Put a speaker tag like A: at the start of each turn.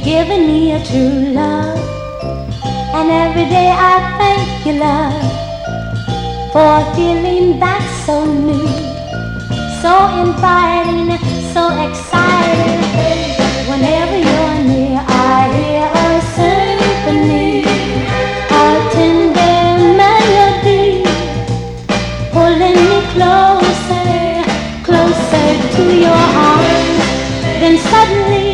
A: giving me a true love. And every day I thank you, love, for a feeling that's so new, so inviting, so exciting. Whenever you're near, I hear a symphony, a tender melody, pulling me closer, closer to your arms. Then suddenly